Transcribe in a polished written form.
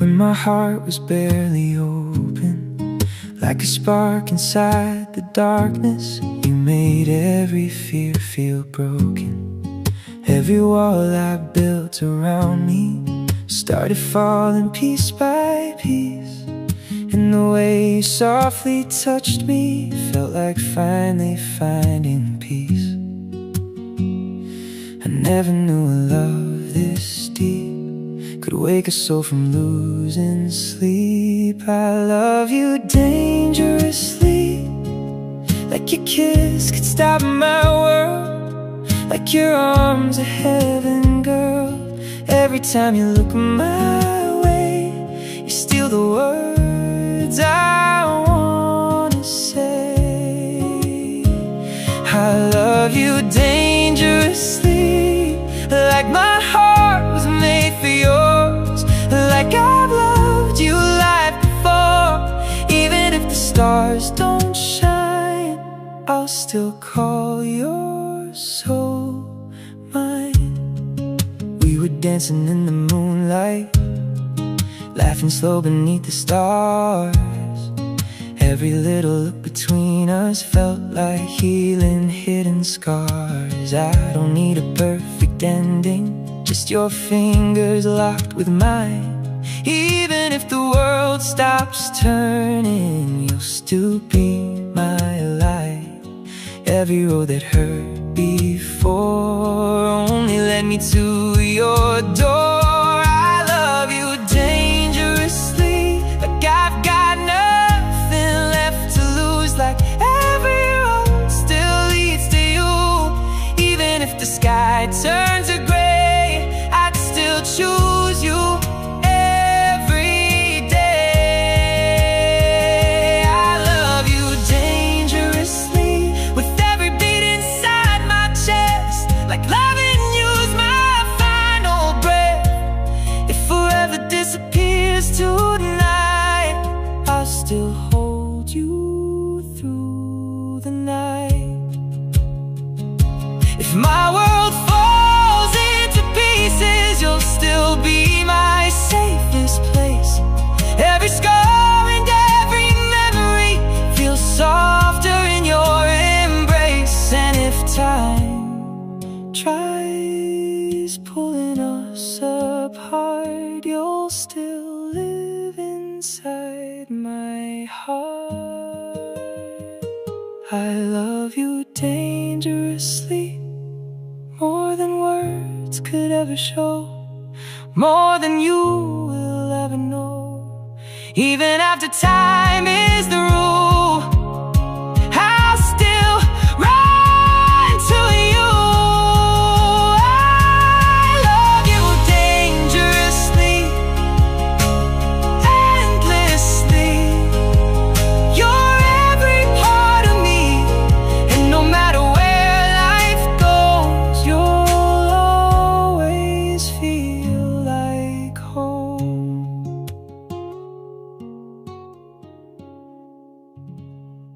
when my heart was barely open. Like a spark inside the darkness, you made every fear feel broken. Every wall I built around me started falling piece by piece, and the way you softly touched me felt like finally finding peace. I never knew a love this deep could wake a soul from losing sleep. I love you dangerously, like your kiss could stop my world, like your arms are heaven, girl. Every time you look my way, you steal the words I wanna say. I love you dangerously, like my heart was made for yours, like I've loved you life before. Even if the stars don't shine, I'll still call your soul mine. We were dancing in the moonlight, laughing slow beneath the stars. Every little look between us felt like healing hidden scars. I don't need a perfect ending, just your fingers locked with mine. Even if the world stops turning, you'll still be my light. Every road that hurt before only led me to your door. I love you dangerously, like I've got nothing left to lose, like every road still leads to you. Even if the sky turns to gray, I'd still choose you every day. I love you dangerously, with every beat inside my chest, like loving you's my final breath. If forever disappears tonight, I'll still hold you through the night. If my world falls into pieces, you'll still be my safest place. Every scar and every memory feels softer in your embrace. And if time tries pulling us apart, you'll still live inside my heart. I love you dangerously, more than words could ever show, more than you will ever know. Even after time is the rule,